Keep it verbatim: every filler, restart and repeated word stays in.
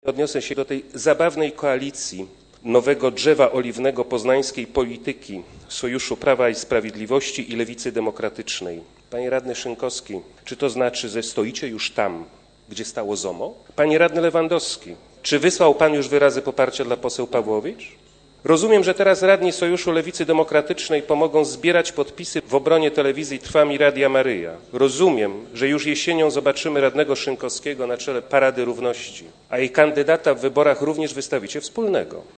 Odniosę się do tej zabawnej koalicji nowego drzewa oliwnego poznańskiej polityki, Sojuszu Prawa i Sprawiedliwości i Lewicy Demokratycznej. Panie radny Szynkowski, czy to znaczy, że stoicie już tam, gdzie stało Z O M O? Panie radny Lewandowski, czy wysłał pan już wyrazy poparcia dla poseł Pawłowicz? Rozumiem, że teraz radni Sojuszu Lewicy Demokratycznej pomogą zbierać podpisy w obronie telewizji Trwam i Radia Maryja. Rozumiem, że już jesienią zobaczymy radnego Szynkowskiego na czele Parady Równości, a jej kandydata w wyborach również wystawicie wspólnego.